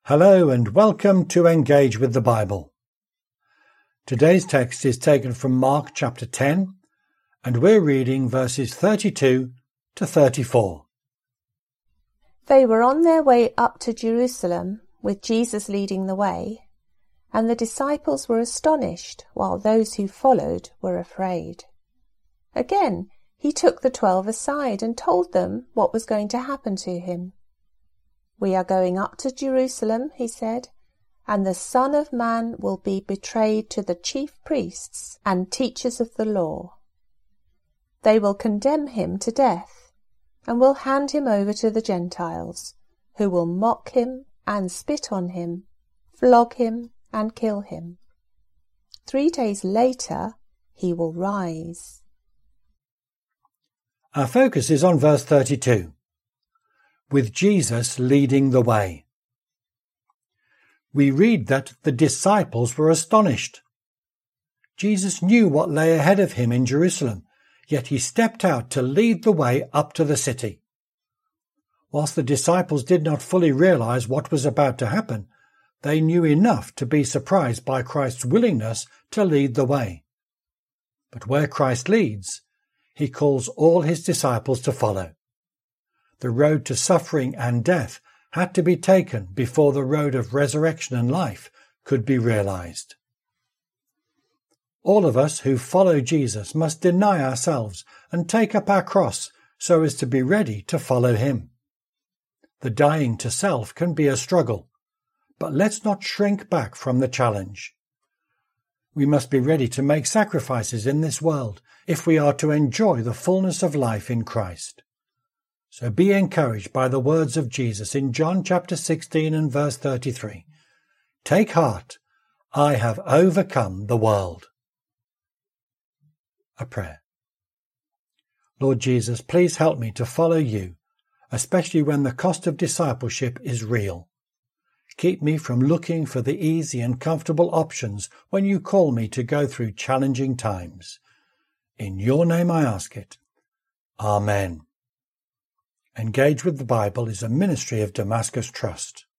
Hello and welcome to Engage with the Bible. Today's text is taken from Mark chapter 10 and we're reading verses 32 to 34. They were on their way up to Jerusalem with Jesus leading the way, and the disciples were astonished while those who followed were afraid. Again, he took the 12 aside and told them what was going to happen to him. "We are going up to Jerusalem," he said, "and the Son of Man will be betrayed to the chief priests and teachers of the law. They will condemn him to death and will hand him over to the Gentiles, who will mock him and spit on him, flog him and kill him. 3 days later he will rise." Our focus is on verse 32. With Jesus leading the way. We read that the disciples were astonished. Jesus knew what lay ahead of him in Jerusalem, yet he stepped out to lead the way up to the city. Whilst the disciples did not fully realize what was about to happen, they knew enough to be surprised by Christ's willingness to lead the way. But where Christ leads, he calls all his disciples to follow. The road to suffering and death had to be taken before the road of resurrection and life could be realized. All of us who follow Jesus must deny ourselves and take up our cross so as to be ready to follow him. The dying to self can be a struggle, but let's not shrink back from the challenge. We must be ready to make sacrifices in this world if we are to enjoy the fullness of life in Christ. So be encouraged by the words of Jesus in John chapter 16 and verse 33. "Take heart, I have overcome the world." A prayer. Lord Jesus, please help me to follow you, especially when the cost of discipleship is real. Keep me from looking for the easy and comfortable options when you call me to go through challenging times. In your name I ask it. Amen. Engage with the Bible is a ministry of Damascus Trust.